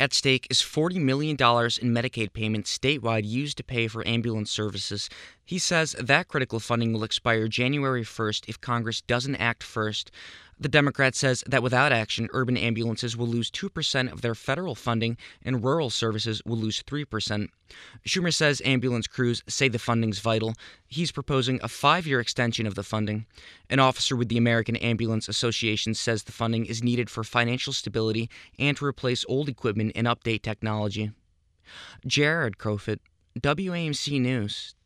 At stake is $40 million in Medicaid payments statewide used to pay for ambulance services. He says that critical funding will expire January 1st if Congress doesn't act first. The Democrat says that without action, urban ambulances will lose 2% of their federal funding and rural services will lose 3%. Schumer says ambulance crews say the funding's vital. He's proposing a 5-year extension of the funding. An officer with the American Ambulance Association says the funding is needed for financial stability and to replace old equipment and update technology. Jared Crofit, WAMC News.